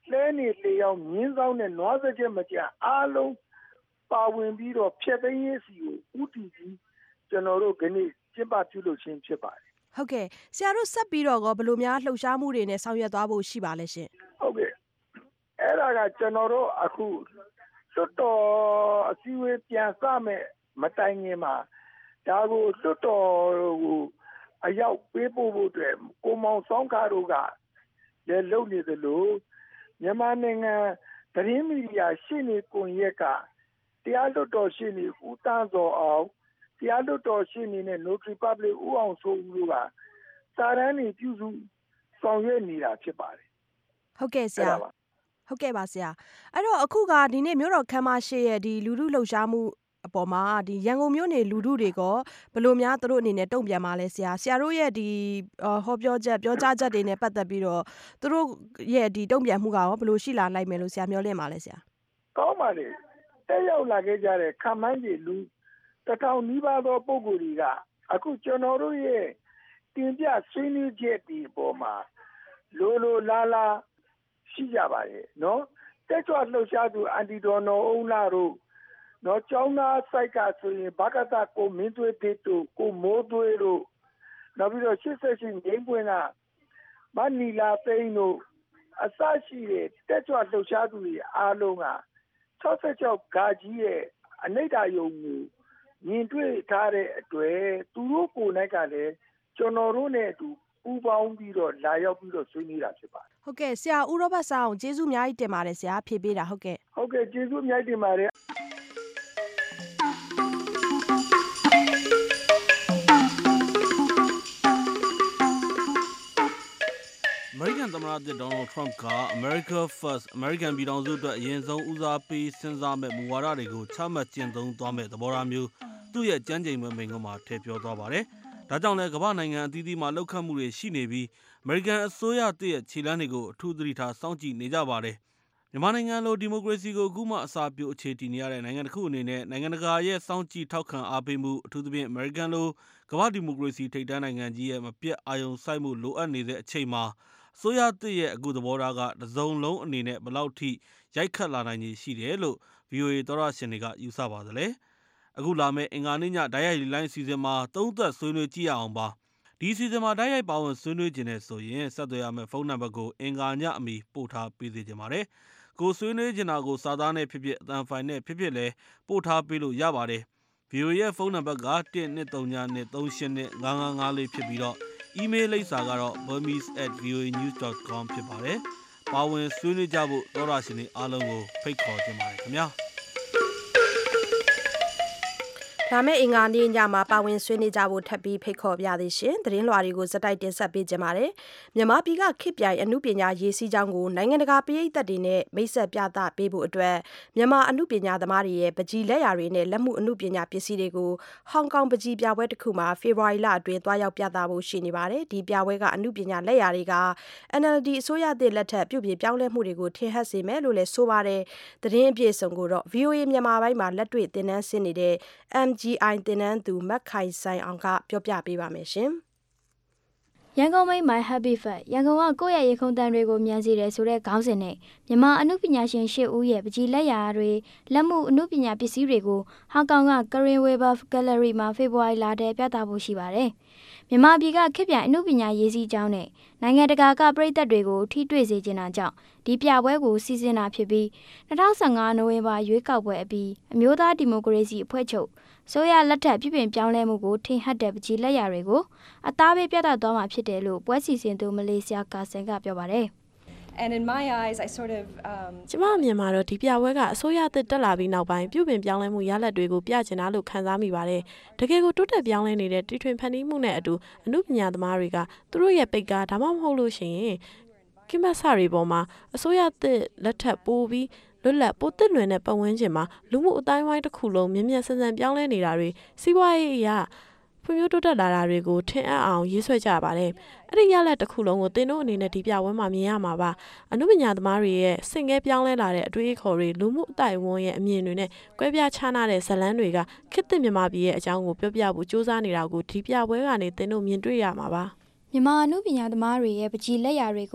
လဲနေလေအောင်မြင်းဆောင်နဲ့နွားစကြက်မကြအားလုံးပါဝင်ပြီးတော့ဖြတ်သိမ်းရေးစီကိုဥတီပြီးကျွန်တော်တို့ဒီနေ့ကျင်းပပြုလုပ်ခြင်းဖြစ်ပါတယ်ဟုတ်ကဲ့ဆရာတို့ဆက်ပြီးတော့ဘယ်လိုများလှုပ်ရှားမှုတွေနဲ့ဆောင်ရွက်သွားဖို့ရှိပါလဲရှင်ဟုတ်ကဲ့အဲ့ဒါကကျွန်တော်တို့အခုလွတ်တော်အစည်းအဝေးပြန်စမဲ့မတိုင်ခင်မှာဒါကိုလွတ်တော်ကိုအရောက်ပေးပို့ဖို့အတွက်ကိုမောင်ဆောင်ခါတို့ကလည်းလုပ်နေသလိုမြန်မာနိုင်ငံသတင်းမီဒီယာရှင်းနေကွန်ရက်ကတရားလွတ်တော်ရှင်းနေဦးတန်းစောအောင်တရားလွတ်တော်ရှင်းနေတဲ့ Notary Public ဦးအောင်စိုးဦးတို့ကစာရန်နေပြုစုဆောင်ရွက်နေတာဖြစ်ပါတယ်ဟုတ်ကဲ့ဆရာဟုတ်ကဲ့ပါဆရာအဲ့တော့အခုကဒီနေ့မြို့တော်ခမ်းမရှိရဲ့ဒီလူထုလှုပ်ရှားမှုအပေါ်မှာဒီရန်ကုန်မြို့နေလူထုတွေကဘယ်လိုများသူတို့အနေနဲ့တုံ့ပြန်ပါလဲဆရာတို့ရဲ့ဒီဟောပြောချက်ပြောကြားချက်တွေနဲ့ပတ်သက်ပြီးတော့သူတို့ရဲ့ဒီတုံ့ပြန်မှုကရောဘယ်လိုရှိလာနိုင်မယ်လို့ဆရာမျှော်လင့်ပါလဲဆရာကောင်းပါလေတက်ရောက်လာခဲ့ကြတဲ့ခမ်းမန်းကြီးလူ1000နီးပါးသောပုဂ္ဂိုလ်တွေကအခုကျွန်တော်တို့ရဲ့တင်ပြဆွေးနွေးချက်ဒီအပေါ်မှာလိုလာရှိကြပါရဲ့နော်တက်ကြွလှုပ်ရှားသူအန်တီဒေါ်နော်အုံးလာတို့နော်ကျောင်းသားစိုက်ကဆိုရင်ဘကတာကိုမင်းသွေးတေတို့ကိုမိုးသွေးတို့နောက်ပြီးတော့88ငိမ့်ပွင့်ကမနီလာသိန်းတို့အစရှိတဲ့တက်ကြွလှုပ်ရှားသူတွေအားလုံးက66ဂါကြီးရဲ့အနိဋ္ဌာယုံကိုမြင်တွေ့ထားတဲ့အတွက်သူတို့ကိုယ်၌ကလည်းကျွန်တော်တို့နဲ့အတူပူးပေါင်းပြီးတော့လာရောက်ပြီးတော့ဆွေးနွေးတာဖြစ်ပါတယ်ဟုတ်ကဲ့ဆရာဦးရောဘတ်ဆောင်ကျေးဇူးအများကြီးတင်ပါတယ်ဆရာဖြေပေးတာဟုတ်ကဲ့ကျေးဇူးအများကြီးတင်ပါတယ် American သမ္မတသစ် Donald Trump က America First American ပြည်ထောင်စုအတွက်အရင်ဆုံးဦးစားပေးစဉ်းစားမဲ့မူဝါဒတွေကိုချမှတ်ကျင့်သုံးသွားမဲ့သဘောထားမျိုးသူ့ရဲ့ကြမ်းကြိမ်မဲ့မိန့်ခွန်းမှာထည့်ပြောသွားပါတယ်။ဒါကြောင့်လည်းကမ္ဘာနိုင်ငံအသီးသီးမှာလှုပ်ခတ်မှုတွေရှိနေပြီး American အစိုးရသစ်ရဲ့ခြေလှမ်းတွေကိုအထူးသတိထားစောင့်ကြည့်နေကြပါတယ်။မြန်မာနိုင်ငံလိုဒီမိုကရေစီကိုအခုမှအစာပြိုအခြေတည်နေရတဲ့နိုင်ငံတစ်ခုအနေနဲ့နိုင်ငံတကာရဲ့စောင့်ကြည့်ထောက်ခံအားပေးမှုအထူးသဖြင့် American လိုကမ္ဘာဒီမိုကရေစီထိပ်တန်းနိုင်ငံကြီးရဲ့မပြတ်အာရုံစိုက်မှုလိုအပ်နေတဲ့အချိန်မှာအစိုးရသစ်ရဲ့အခုသဘောထားကတစုံလုံးအနေနဲ့ဘယ်လောက်ထိရိုက်ခတ်လာနိုင်ခြေရှိတယ်လို့ VOA သောရရှင်တွေကယူဆပါသလဲအခုလာမယ့်အင်္ဂါနေ့ညဓာတ်ရိုက်လိုင်းစီစဉ်မှာသုံးသက်ဆွေးနွေးကြည့်ရအောင်ပါဒီစီစဉ်မှာဓာတ်ရိုက်ပါဝင်ဆွေးနွေးခြင်းနဲ့ဆိုရင်ဆက်သွယ်ရမယ့်ဖုန်းနံပါတ်ကိုအင်္ဂါညအမီပို့ထားပေးစေချင်ပါတယ်ကိုဆွေးနွေးချင်တာကိုစာသားနဲ့ဖြစ်ဖြစ်အသံဖိုင်နဲ့ဖြစ်ဖြစ်လဲပို့ထားပေးလို့ရပါတယ် VOA ရဲ့ဖုန်းနံပါတ်က12393855554ဖြစ်ပြီးတော့email လိပ်စာကတော့ burmese@voanews.com ဖြစ်ပါတယ်။ပါဝင်ဆွေးနွေးကြဖို့သောရရှင်တွေအားလုံးကိုဖိတ်ခေါ်ခြင်းပါတယ်ခင်ဗျာ။ဒါမဲ့အင်္ဂါနေ့ညမှာပါဝင်ဆွေးနွေးကြဖို့ထပ်ပြီးဖိတ်ခေါ်ပြသေးရှင်သတင်းလွှာတွေကိုစတိုက်တင်ဆက်ပေးကြပါမယ်မြန်မာပြည်ကခေတ်ပြိုင်အမှုပညာရေးစည်းကြောင်းကိုနိုင်ငံတကာပရိသတ်တွေနဲ့မိတ်ဆက်ပြသပေးဖို့အတွက်မြန်မာအမှုပညာသမားတွေရဲ့ပကြီးလက်ရာတွေနဲ့လက်မှုအမှုပညာပစ္စည်းတွေကိုဟောင်ကောင်ပကြီးပြပွဲတစ်ခုမှာဖေဖော်ဝါရီလအတွင်းတွားရောက်ပြသဖို့ရှိနေပါတယ်ဒီပြပွဲကအမှုပညာလက်ရာတွေက NLD အစိုးရသစ်လက်ထက်ပြုပြင်ပြောင်းလဲမှုတွေကိုထင်ဟပ်စေမယ်လို့လည်းဆိုပါတယ်သတင်းအပြည့်အစုံကိုတော့ VOA မြန်မာပိုင်းမှာလက်တွေ့သင်တန်းဆင်းနေတဲ့ MGI သင်တန်းသူမက်ခိုင်ဆိုင်အောင်ကပြောပြပေးပါမယ်ရှင်ရန်ကုန်မိတ် My Happy Fat ရန်ကုန်ကကိုယ့်ရဲ့ရေခုံတန်တွေကိုမြန်စီတယ်ဆိုတဲ့ခေါင်းစဉ်နဲ့မြန်မာအမှုပညာရှင်၈ဦးရဲ့ပကြီးလက်ရာတွေလက်မှုအမှုပညာပစ္စည်းတွေကိုဟောင်ကောင်က Karen Weber Gallery မှာဖေဖော်ဝါရီလထဲပြသဖို့ရှိပါတယ်မြန်မာပြည်ကခေတ်ပြိုင်အမှုပညာရေးစည်းကြောင်းနဲ့နိုင်ငံတကာကပရိသတ်တွေကိုထိတွေ့စေချင်တာကြောင့်ဒီပြပွဲကိုစီစဉ်တာဖြစ်ပြီး2015နိုဝင်ဘာရွေးကောက်ပွဲအပြီးအမျိုးသားဒီမိုကရေစီအဖွဲ့ချုပ်ဆိုရလက်ထက်ပြည်ပင်ပြောင်းလဲမှုကိုထင်ဟပ်တဲ့ပကြီးလက်ရာတွေကိုအသားပေးပြသသွားမှာဖြစ်တယ်လို့ပွဲစီစဉ်သူမလေးရှားကာဆင်ကပြောပါတယ် And in my eyes I sort of ကျမအမြင်မှာတော့ဒီပြပွဲကအစိုးရသစ်တက်လာပြီးနောက်ပိုင်းပြုပြင်ပြောင်းလဲမှုရလဒ်တွေကိုပြချင်တာလို့ခံစားမိပါတယ်။တကယ်ကိုတိုးတက်ပြောင်းလဲနေတဲ့တီထွင်ဖန်တီးမှုနဲ့အတူအမှုပညာသမားတွေကသူတို့ရဲ့ပိတ်ကားဒါမှမဟုတ်လို့ရှိရင်ကိမဆာတွေပေါ်မှာအစိုးရသစ်လက်ထက်ပိုးပြီးလွတ်လပ်ပိုသစ်လွင်တဲ့ပတ်ဝန်းကျင်မှာလူမှုအတိုင်းဝိုင်းတစ်ခုလုံးမြင်မြန်ဆန်ဆန်ပြောင်းလဲနေတာတွေစီးပွားရေးအရာဖွံ့ဖြိုးတိုးတက်လာတာတွေကိုထင်အပ်အောင်ရေးဆွဲကြပါတယ်။အဲ့ဒီရလဒ်တစ်ခုလုံးကိုသင်တို့အနေနဲ့ဒီပြပွဲမှာမြင်ရမှာပါ။အမှုပညာသမားတွေရဲ့စင်ကဲပြောင်းလဲလာတဲ့အတွေ့အခေါ်တွေလူမှုအတိုင်းဝန်းရဲ့အမြင်တွေနဲ့ကွဲပြားခြားနားတဲ့ဇာတ်လမ်းတွေကခေတ်သစ်မြန်မာပြည်ရဲ့အကြောင်းကိုပြောပြဖို့စူးစမ်းနေတာကိုဒီပြပွဲကနေသင်တို့မြင်တွေ့ရမှာပါ။မြန်မာအမှုပညာသမားတွေရဲ့ပကြီးလက်ရာတွေကို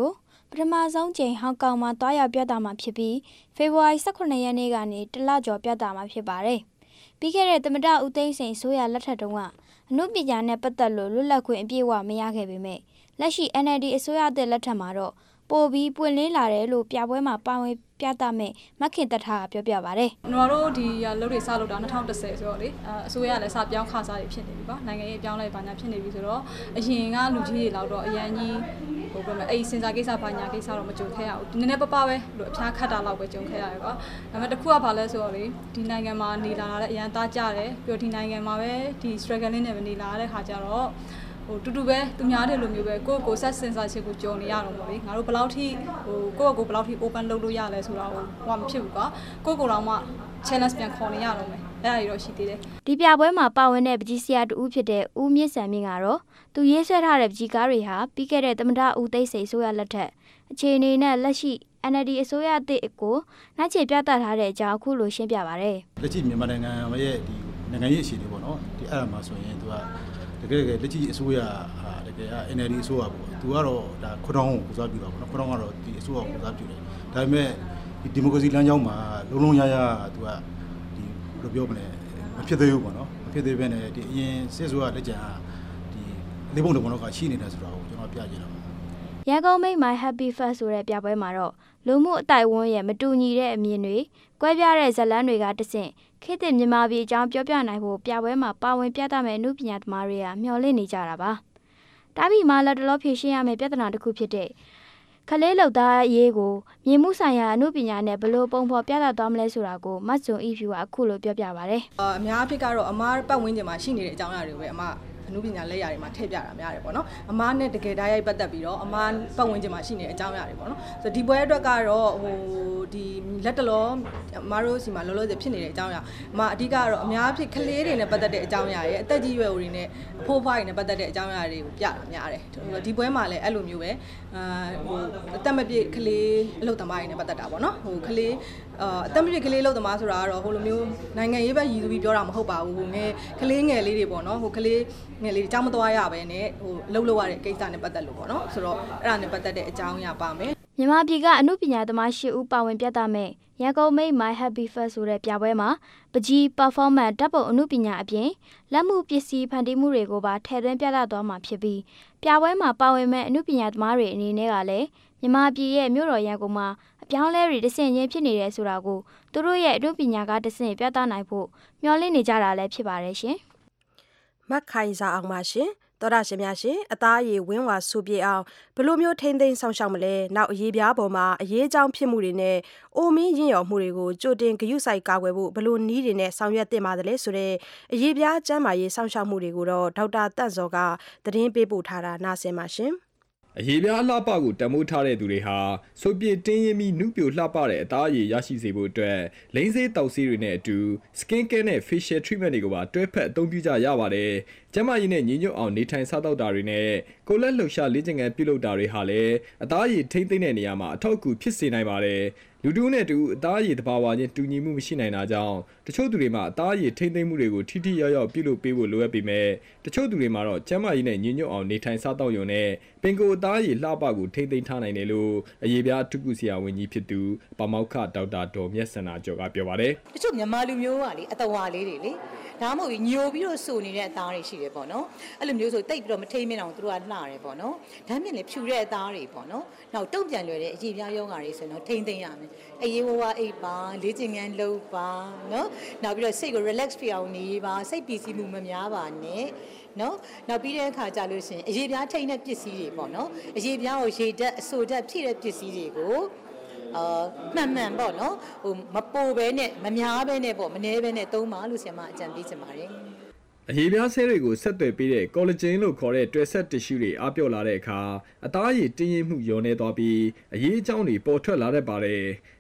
ပထမဆုံးချိန်ဟောင်ကောင်မှာတွားရောက်ပြသမှာဖြစ်ပြီးဖေဖော်ဝါရီ18ရက်နေ့ကနေတလကျော်ပြသမှာဖြစ်ပါတယ်။ပြီးခဲ့တဲ့သမ္မတဦးသိန်းစိန်ဆိုရလက်ထက်တုန်းကအမှုပညာနဲ့ပတ်သက်လို့လွတ်လပ်ခွင့်အပြည့်အဝမရခဲ့ပေမဲ့လက်ရှိ NLD အစိုးရသစ်လက်ထက်မှာတော့ပိုပြီးပွင့်လင်းလာတယ်လို့ပြပွဲမှာပါဝင်ပြသမဲ့မခင်တထားပြောပြပါဗျ။ကျွန်တော်တို့ဒီလုပ်တွေစလုပ်တာ2010ဆိုတော့လေအစိုးရလည်းစပြောင်းခါစားတွေဖြစ်နေပြီပေါ့နိုင်ငံရေးအပြောင်းလဲဘာညာဖြစ်နေပြီဆိုတော့အရင်ကလူကြီးတွေလောက်တော့အရန်ကြီးဟိုပြောမယ်အဲ့စင်စာကိစ္စဘာညာကိစ္စတော့မကြုံခဲ့ရဘူးနည်းနည်းပပပဲလို့အဖျားခတ်တာလောက်ပဲကြုံခဲ့ရတယ်ကွာဒါပေမဲ့တစ်ခုကဘာလဲဆိုတော့လေဒီနိုင်ငံမှာနေလာတာလည်းအရန်သားကြတယ်ပြီးတော့ဒီနိုင်ငံမှာပဲဒီ struggling နဲ့ပဲနေလာတဲ့ခါကျတော့တူတူပဲသူများတဲ့လိုမျိုးပဲကိုယ့်ကိုဆက်စင်စာချစ်ကိုကြော်နေရတော့ပေါ့လေငါတို့ဘယ်လောက်ထိကိုယ့်ကိုဘယ်လောက်ထိ open လုပ်လို့ရလဲဆိုတာဟိုမဖြစ်ဘူးကွာကိုယ့်ကိုယ်တော့မှ challenge ပြန်ခေါ်နေရတော့မယ်အဲ့ဒါတွေတော့ရှိသေးတယ်ဒီပြပွဲမှာပါဝင်တဲ့ပကြီးဆရာတူဖြစ်တဲ့ဦးမြင့်စံမြင့်ကတော့သူရေးဆွဲထားတဲ့ပကြီးကားတွေဟာပြီးခဲ့တဲ့သမ္မတဦးသိန်းစိန်ဆိုရလက်ထက်အခြေအနေနဲ့လက်ရှိ NLD အစိုးရအသစ်ကိုနိုင်ချေပြသထားတဲ့အကြောင်းအခုလိုရှင်းပြပါရစေလက်ရှိမြန်မာနိုင်ငံရဲ့ဒီနိုင်ငံရေးအခြေအနေပေါ့နော်ဒီအဲ့ဒါမှာဆိုရင်သူကတကယ်လက်ရှိအစိုးရတကယ် NLD အစိုးရပေါ့သူကတော့ဒါခွန်းကိုစားပြုတာပေါ့နော်ခွန်းကတော့ဒီအစိုးရကိုစားပြုတယ်ဒါပေမဲ့ဒီမိုကရေစီလမ်းကြောင်းမှာလုံးလုံးရရသူကဒီဘယ်လိုပြောမလဲမဖြစ်သေးဘူးပေါ့နော်မဖြစ်သေးဘဲနဲ့ဒီအရင်စစ်အစိုးရလက်ကျန်ဒီလေးပုံတစ်ပုံတော့ရှိနေတယ်ဆိုတာကိုကျွန်တော်ပြကြည့်တော့ရန်ကုန်မိတ် My Happy Fest ဆိုတဲ့ပြပွဲမှာတော့လူမှုအတိုင်းအဝန်းရဲ့မတူညီတဲ့အမြင်တွေကွဲပြားတဲ့ဇာတ်လမ်းတွေကတဆင့်ခေတ်သစ်မြန်မာပြည်အကြောင်းပြောပြနိုင်ဖို့ပြပွဲမှာပါဝင်ပြသမယ့်အမှုပညာသမားတွေကမျှော်လင့်နေကြတာပါ။တားပြီးမှလက်တလောဖြေရှင်းရမယ့်ပြဿနာတစ်ခုဖြစ်တဲ့ခလေးလောက်သားရေးကိုမြေမှုဆိုင်ရာအမှုပညာနဲ့ဘလို့ပုံဖော်ပြသသွားမလဲဆိုတာကိုမတ်ဇွန်အီဖြူကအခုလိုပြောပြပါဗျ။အများအဖြစ်ကတော့အမားပတ်ဝန်းကျင်မှာရှိနေတဲ့အကြောင်းအရာတွေကိုပဲအမားအမှုပညာလက်ရာတွေမှာထည့်ပြတာများတယ်ပေါ့နော်အမားနဲ့တကယ်ဓာတ်ရိုက်ပတ်သက်ပြီးတော့အမားပတ်ဝန်းကျင်မှာရှိနေတဲ့အကြောင်းအရာတွေပေါ့နော်ဆိုတော့ဒီပွဲအတွက်ကတော့ဟိုဒီလက်တလောအမားတို့စီမှာလောလောဆယ်ဖြစ်နေတဲ့အကြောင်းအရာအမားအဓိကတော့အများအဖြစ်ကလေးတွေနဲ့ပတ်သက်တဲ့အကြောင်းအရာတွေအသက်ကြီးရွယ်အိုတွေနဲ့အဖိုးဖွားတွေနဲ့ပတ်သက်တဲ့အကြောင်းအရာတွေကိုပြတာများတယ်ဒီပွဲမှာလည်းအဲ့လိုမျိုးပဲဟိုအသက်မပြည့်ကလေးအလုပ်သမားတွေနဲ့ပတ်သက်တာပေါ့နော်ဟိုကလေးအသက်မပြည့်ကလေးအလုပ်သမားဆိုတာကတော့ဟိုလိုမျိုးနိုင်ငံရေးပဲရည်သူပြီးပြောတာမဟုတ်ပါဘူးဟိုငယ်ကလေးငယ်လေးတွေပေါ့နော်ဟိုကလေးငယ်လေးတွေကြောက်မသွားရပဲနဲ့ဟိုလှုပ်လှုပ်ရတဲ့ကိစ္စနဲ့ပတ်သက်လို့ပေါ့နော်ဆိုတော့အဲ့ဒါနဲ့ပတ်သက်တဲ့အကြောင်းအရာပါမယ်မြန်မာပြည်ကအမှုပညာသမား10ဦးပါဝင်ပြသမယ့်ရန်ကုန်မိတ် My Happy Fest ဆိုတဲ့ပြပွဲမှာပကြီး performance ဓာတ်ပုံအမှုပညာအပြင်လက်မှုပစ္စည်းဖန်တီးမှုတွေကိုပါထည့်သွင်းပြသသွားမှာဖြစ်ပြီးပြပွဲမှာပါဝင်မဲ့အမှုပညာသမားတွေအနေနဲ့ကလည်းမြန်မာပြည်ရဲ့မြို့တော်ရန်ကုန်မှာအပြောင်းလဲတွေတဆင့်ချင်းဖြစ်နေတယ်ဆိုတာကိုသူတို့ရဲ့အမှုပညာကတဆင့်ပြသနိုင်ဖို့မျှော်လင့်နေကြတာလည်းဖြစ်ပါတယ်ရှင်မတ်ခိုင်စာအောင်ပါရှင်တော်ရရှင်များရှင်အသားအရည်ဝင်းဝါဆူပြေအောင်ဘလို့မျိုးထိမ့်သိမ်းဆောင်ရှောက်မလဲနောက်အရေးပြားပေါ်မှာအရေးအကြောင်းဖြစ်မှုတွေနဲ့အိုမင်းရင်ရော်မှုတွေကိုကြိုတင်ဂရုစိုက်ကာကွယ်ဖို့ဘလို့နီးတွေနဲ့ဆောင်ရွက်တင်ပါတယ်လဲဆိုတဲ့အရေးပြားကျမ်းမာရေးဆောင်ရှောက်မှုတွေကိုတော့ဒေါက်တာတန့်စောကသတင်းပေးပို့ထားတာနားဆင်ပါရှင်အရေးပြားလှပကိုတန်ဖိုးထားတဲ့သူတွေဟာဆိုပြတင်းရင်ပြီးနုပြိုလှပတဲ့အသားအရည်ရရှိစေဖို့အတွက်လိန်ဆေးတောက်ဆေးတွေနဲ့အတူ skin care နဲ့ facial treatment တွေကိုပါတွဲဖက်အသုံးပြုကြရပါတယ်။ကျန်းမာရေးနဲ့ညီညွတ်အောင်နေထိုင်စားသောက်တာတွေနဲ့ကိုယ်လက်လှုပ်ရှားလေ့ကျင့်ခန်းပြုလုပ်တာတွေဟာလည်းအသားအရည်ထိမ့်သိမ့်တဲ့နေရာမှာအထောက်အကူဖြစ်စေနိုင်ပါတယ်။လူတူနဲ့တူအသားအရည်တဘာဝချင်းတူညီမှုမရှိနိုင်တာကြောင့်တချို့သူတွေမှာအသားအရည်ထိမ့်သိမ့်မှုတွေကိုထိထိရောက်ရောက်ပြုလုပ်ပေးဖို့လိုအပ်ပေမဲ့တချို့သူတွေမှာတော့ကျန်းမာရေးနဲ့ညီညွတ်အောင်နေထိုင်စားသောက်ရုံနဲ့ပင်ကိုယ်အသားအရည်လှပကိုထိမ့်သိမ့်ထားနိုင်တယ်လို့အရေးပြားထုကုဆရာဝန်ကြီးဖြစ်သူပါမောက္ခဒေါက်တာဒေါ်မြတ်စန္ဒာကျော်ကပြောပါတယ်တချို့မြန်မာလူမျိုးကလေအတဝါလေးတွေလေဒါမှမဟုတ်ညိုပြီးတော့စိုးနေတဲ့အသားတွေရှိတယ်ပေါ့နော်အဲ့လိုမျိုးဆိုတိတ်ပြီးတော့မထိမ့်မင်းအောင်သူတို့ကလှတယ်ပေါ့နော်ဒါမှမဟုတ်လေဖြူတဲ့အသားတွေပေါ့နော်နောက်တုံ့ပြန်လွယ်တဲ့အရေးပြားယောဂါတွေဆိုတော့ထိမ့်သိမ့်ရမယ်အရေးဝဝအိပ်ပါလေ့ကျင့်ခန်းလုပ်ပါနော်နောက်ပြီးတော့စိတ်ကို relax ဖြစ်အောင်နေပါစိတ်ပီစီမှုမများပါနဲ့နော်နောက်ပြီးတဲ့အခါကျလို့ရှိရင်အရေးပြားထိမ့်တဲ့ပစ္စည်းတွေပေါ့နော်အရေးပြားကိုရေဓာတ်အဆိုဓာတ်ဖြည့်တဲ့ပစ္စည်းတွေကိုမှန်ပေါ့နော်ဟိုမပိုဘဲနဲ့မများဘဲနဲ့ပေါ့မနှဲဘဲနဲ့သုံးပါလို့ဆရာမအကြံပေးချင်ပါတယ်အရေးပြားဆဲတွေကိုဆက်သွယ်ပေးတဲ့ collagen လို့ခေါ်တဲ့တွယ်ဆက် tissue တွေအားပြော့လာတဲ့အခါအသားအရည်တင်းရင်မှုလျော့နေသွားပြီးအရေးအကြောင်းတွေပေါ်ထွက်လာတတ်ပါတယ်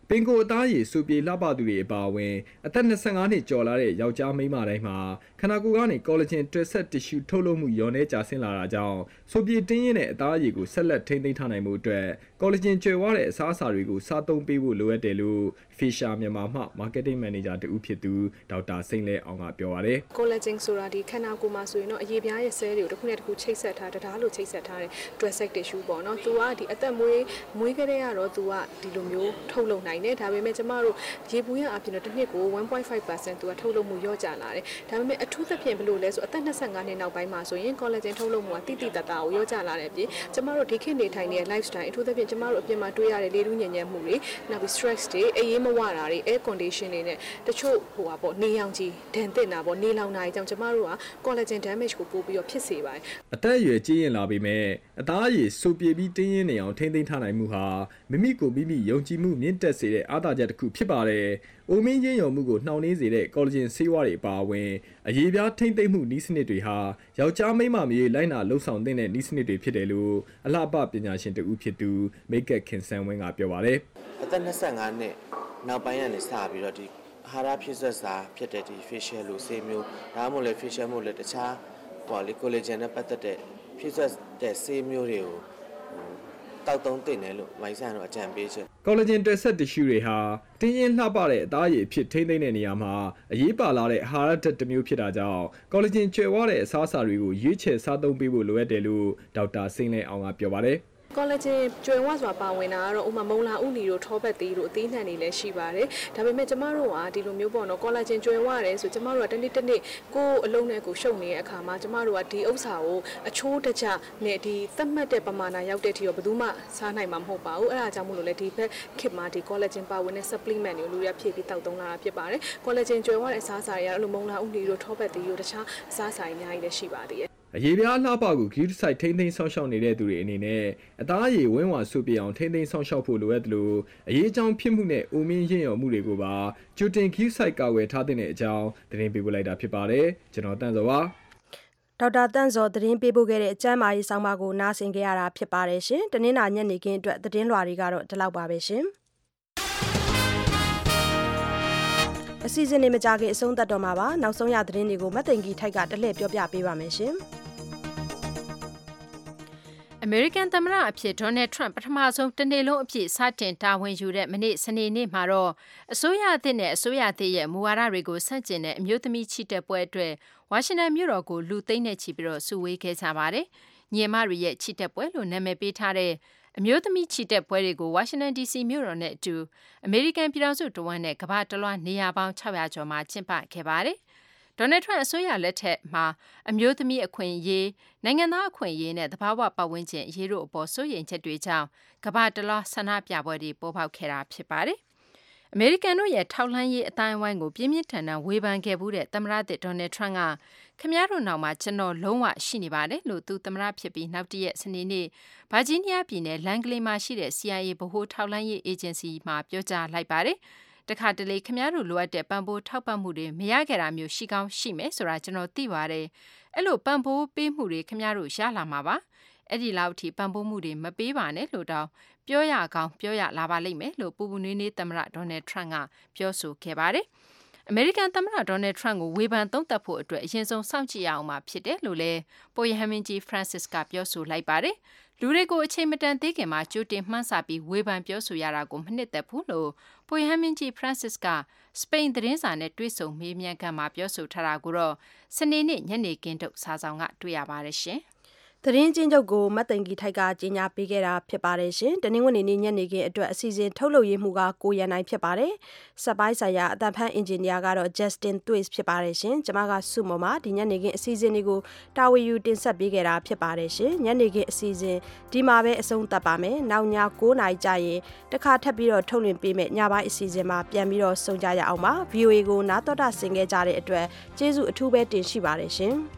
ပင်ကိုအသားရည်စူပြေလှပသူတွေအပါအဝင်အသက်25နှစ်ကျော်လာတဲ့ယောက်ျားမိန်းမတိုင်းမှာခန္ဓာကိုယ်ကနေကောလာဂျင်တွဲဆက်တစ်ရှူထုတ်လုပ်မှုလျော့နေကျဆင်းလာတာကြောင့်စူပြေတင်းရင်းတဲ့အသားရည်ကိုဆက်လက်ထိန်းသိမ်းထားနိုင်မှုအတွက်ကောလာဂျင်ကျွဲဝတဲ့အစားအစာတွေကိုစားသုံးပေးဖို့လိုအပ်တယ်လို့ Fisher မြန်မာမှ Marketing Manager တူဖြစ်သူဒေါက်တာစိန်လဲအောင်ကပြောပါတယ်။ collagen ဆိုတာဒီခန္ဓာကိုယ်မှာဆိုရင်တော့အရေပြားရဲ့ cell တွေကိုတစ်ခုနဲ့တစ်ခုချိတ်ဆက်ထားတရားလို့ချိတ်ဆက်ထားတဲ့ dress set tissue ပေါ့နော်။ तू ကဒီအသက်မွေးကလေးကတော့ तू ကဒီလိုမျိုးထုတ်လုပ်နိုင်တယ်။ဒါပေမဲ့ကျမတို့ရေပူရအပြင်တော့တစ်နှစ်ကို 1.5% သူကထုတ်လုပ်မှုလျော့ကျလာတယ်။ဒါပေမဲ့အထူးသဖြင့်ဘယ်လိုလဲဆိုအသက်25နှစ်နောက်ပိုင်းမှာဆိုရင် collagen ထုတ်လုပ်မှုကတိတိတတ်တာကိုလျော့ကျလာတဲ့အပြင်ကျမတို့ဒီခေတ်နေထိုင်နေတဲ့ lifestyle အထူးသဖြင့်ကျမတို့အပြင်မှာတွေ့ရတဲ့လေထုညံ့ညံ့မှုတွေနောက်ပြီး stress တွေအေးအေးမဝတာတွေ air condition တွေနဲ့တချို့ပေါ့နေရောင်ခြည်ဒဏ်သင့်တာပေါ့နေလောင်တာကြောင့်ကျမတို့က collagen damage ကိုပို့ပြီးတော့ဖြစ်စေပါတယ်အသက်အရွယ်ကြီးရင်လာပေမဲ့အသားအရည်စူပြေပြီးတင်းရင်းနေအောင်ထိန်းသိမ်းထားနိုင်မှုဟာမိမိကိုမိမိယုံကြည်မှုမြင့်တက်စေတဲ့အားသာချက်တစ်ခုဖြစ်ပါတယ်။အိုမင်းရင်းယုံမှုကိုနှောင့်နှေးစေတဲ့ collagen ဆေးဝါးတွေအပါအဝင်အရေးပြားထိန်းသိမ်းမှုနည်းစနစ်တွေဟာယောက်ျားမိန်းမမျိုးလိုက်နာလှုပ်ဆောင်တဲ့နည်းစနစ်တွေဖြစ်တယ်လို့အလှပပညာရှင်တူဖြစ်သူမိတ်ကက်ခင်ဆန်းဝင်းကပြောပါတယ်။အသက်25နှစ်နောက်ပိုင်းကနေစပြီးတော့ဒီအာဟာရဖြစ်ဆက်စာဖြစ်တဲ့ဒီ facial လို့ဆေးမျိုးဒါမှမဟုတ်လေ facial မို့လေတခြားဟိုလေ collagen နဲ့ပတ်သက်တဲ့ဖြစ်ဆက်တဲ့ဆေးမျိုးတွေကိုတောက်သုံးတင်တယ်လို့မိုင်းဆန်တို့အကြံပေးချက် collagen တွဲဆက် tissue တွေဟာတင်းရင်းလှပတဲ့အသားရည်ဖြစ်ထိန်းသိမ်းတဲ့နေရာမှာအရေးပါလာတဲ့အာဟာရဓာတ်တစ်မျိုးဖြစ်တာကြောင့် collagen ကျွဲဝတဲ့အစားအစာတွေကိုရွေးချယ်စားသုံးပေးဖို့လိုအပ်တယ်လို့ဒေါက်တာစိန်လဲအောင်ကပြောပါတယ် collagen ကျွယ်ဝဆိုတာပါဝင်တာကတော့ဥမာမုံလာဥနီတို့ထောပတ်သေးတို့အသေးနှံတွေလည်းရှိပါတယ်။ဒါပေမဲ့ကျမတို့ကဒီလိုမျိုးပေါ့နော် collagen ကျွယ်ဝတယ်ဆိုကျမတို့ကတစ်နေ့ကိုယ်အလုံးနဲ့ကိုရှုပ်နေတဲ့အခါမှာကျမတို့ကဒီဥစ္စာကိုအချိုးတကြနဲ့ဒီသတ်မှတ်တဲ့ပမာဏရောက်တဲ့အထိတော့ဘယ်သူမှစားနိုင်မှာမဟုတ်ပါဘူး။အဲ့ဒါကြောင့်မို့လို့လေဒီဘက်ခေတ်မှာဒီ collagen ပါဝင်တဲ့ supplement တွေကိုလူရဖြည့်ပြီးတောက်သုံးလာတာဖြစ်ပါတယ်။ collagen ကျွယ်ဝတဲ့အစားအစာတွေကတော့အဲ့လိုမုံလာဥနီတို့ထောပတ်သေးတို့တခြားအစားအစာတွေအများကြီးလည်းရှိပါသေးတယ်အရေးပြားလှပကိုဂရုတစိုက်ထိန်းသိမ်းဆောင်ရှောက်နေတဲ့သူတွေအနေနဲ့အသားအရည်ဝင်းဝါစုပြအောင်ထိန်းသိမ်းဆောင်ရှောက်ဖို့လိုအပ်တယ်လို့အရေးအကြောင်းဖြစ်မှုနဲ့အိုမင်းရင့်ရော်မှုတွေကိုပါကြိုတင်ဂရုစိုက်ကာဝယ်ထားတဲ့အကြောင်းသတင်းပေးပို့လိုက်တာဖြစ်ပါတယ်ကျွန်တော်တန်းစောပါဒေါက်တာတန့်စောသတင်းပေးပို့ခဲ့တဲ့အကျမ်းမာရေးဆောင်းပါးကိုနားဆင်ကြရတာဖြစ်ပါတယ်ရှင်တနင်္လာညနေခင်းအတွက်သတင်းလွှာတွေကတော့ဒီလောက်ပါပဲရှင်အစီအစဉ်တွေမကြခင်အဆုံးသတ်တော့မှာပါနောက်ဆုံးရသတင်းတွေကိုမသိင်္ဂီထိုက်ကတလှည့်ပြောပြပေးပါမယ်ရှင်အမေရိကန်သမ္မတအဖြစ်ဒေါ်နယ်ထရန့်ပထမဆုံးတစ်နေ့လုံးအဖြစ်စတင်တာဝန်ယူတဲ့မနေ့စနေနေ့မှာတော့အစိုးရအသစ်နဲ့အစိုးရသစ်ရဲ့မူဝါဒတွေကိုဆန့်ကျင်တဲ့အမျိုးသမီးချီတက်ပွဲအတွက်ဝါရှင်တန်မြို့တော်ကိုလူသိန်းနဲ့ချီပြီးတော့စုဝေးခဲ့ကြပါတယ်။ညီမတွေရဲ့ချီတက်ပွဲလို့နာမည်ပေးထားတဲ့အမျိုးသမီးချီတက်ပွဲတွေကိုဝါရှင်တန် DC မြို့တော်နဲ့အတူအမေရိကန်ပြည်ထောင်စုတဝန်းနဲ့ကမ္ဘာတလွှားနေရာပေါင်း600ကျော်မှာကျင်းပခဲ့ပါတယ်။ဒေါ်နယ်ထရန့်အစိုးရလက်ထက်မှာအမျိုးသမီးအခွင့်အရေးနိုင်ငံသားအခွင့်အရေးနဲ့သဘာဝပတ်ဝန်းကျင်အရေးတို့အပေါ်စိုးရိမ်ချက်တွေကြောင့်ကမ္ဘာတလွှားဆန္ဒပြပွဲတွေပေါ်ပေါက်ခဲ့တာဖြစ်ပါတယ်။အမေရိကန်တို့ရဲ့ထောက်လှမ်းရေးအတိုင်းအဝိုင်းကိုပြင်းပြင်းထန်ထန်ဝေဖန်ခဲ့မှုတဲ့သမ္မတသစ်ဒေါ်နယ်ထရန့်ကခင်ဗျားတို့နောက်မှာကျွန်တော်လုံးဝရှိနေပါတယ်လို့သူသမ္မတဖြစ်ပြီးနောက်တရက်စနေနေ့ဗာဂျီးနီးယားပြည်နယ်လန်ဂလီမှာရှိတဲ့ CIA ဗဟိုထောက်လှမ်းရေးအေဂျင်စီမှာပြောကြားလိုက်ပါတယ်။တခါတလေခင်ဗျားတို့လိုအပ်တဲ့ပံ့ပိုးထောက်ပံ့မှုတွေမရခဲ့တာမျိုးရှိကောင်းရှိမယ်ဆိုတာကျွန်တော်သိပါတယ်။အဲ့လိုပံ့ပိုးပေးမှုတွေခင်ဗျားတို့ရလာမှာပါ။အဲ့ဒီလောက်ထိပံ့ပိုးမှုတွေမပေးပါနဲ့လို့တောင်ပြောရကောင်းပြောရလာပါလိမ့်မယ်လို့ပူပူနွေးနွေးသမ္မတဒေါ်နယ်ထရန့်ကပြောဆိုခဲ့ပါတယ်။အမေရိကန်သမ္မတဒေါ်နယ်ထရန့်ကိုဝေဖန်သုံးသပ်ဖို့အတွက်အရင်ဆုံးစောင့်ကြည့်ရအောင်မှာဖြစ်တယ်လို့လည်းပိုရဟမင်းကြီး Francis ကပြောဆိုလိုက်ပါတယ်။လူတွေကိုအချိန်မတန်သေးခင်မှာကြိုတင်မှန်းဆပြီးဝေဖန်ပြောဆိုရတာကိုမနှစ်သက်ဘူးလို့ပိုရဟမင်းကြီး Francis ကစပိန်သတင်းစာနဲ့တွေ့ဆုံမေးမြန်းခန်းမှာပြောဆိုထားတာကိုတော့စနေနေ့ညနေခင်းထုတ်စာဆောင်ကတွေ့ရပါတယ်ရှင်။သတင်းချင်းချုပ်ကိုမတ်သိင်္ဂီထိုက်ကကြီးညာပေးခဲ့တာဖြစ်ပါတယ်ရှင်။တနင်္ဂနွေနေ့ညနေခင်းအတွက်အစီအစဉ်ထုတ်လုပ်ရေးမှုကကိုရန်နိုင်ဖြစ်ပါတယ်။စက်ပိုင်းဆိုင်ရာအတန်ဖန်အင်ဂျင်နီယာကတော့ Justin Twist ဖြစ်ပါတယ်ရှင်။ကျွန်မကစုမော်မှာဒီညနေခင်းအစီအစဉ်တွေကိုတာဝန်ယူတင်ဆက်ပေးခဲ့တာဖြစ်ပါတယ်ရှင်။ညနေခင်းအစီအစဉ်ဒီမှာပဲအဆုံးသတ်ပါမယ်။နောက်ည9:00နာရီကြာရင်တခါထပ်ပြီးတော့ထုတ်လွှင့်ပေးမယ်ညပိုင်းအစီအစဉ်မှာပြန်ပြီးတော့ဆုံကြရအောင်ပါ။ VOA ကိုနားတော်တာဆင်ခဲ့ကြတဲ့အတွက်ကျေးဇူးအထူးပဲတင်ရှိပါတယ်ရှင်။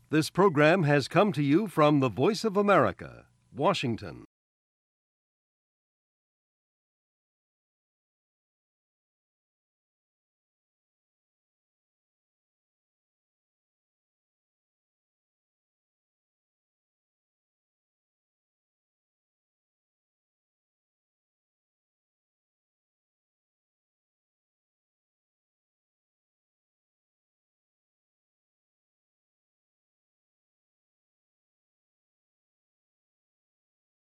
This program has come to you from the Voice of America, Washington.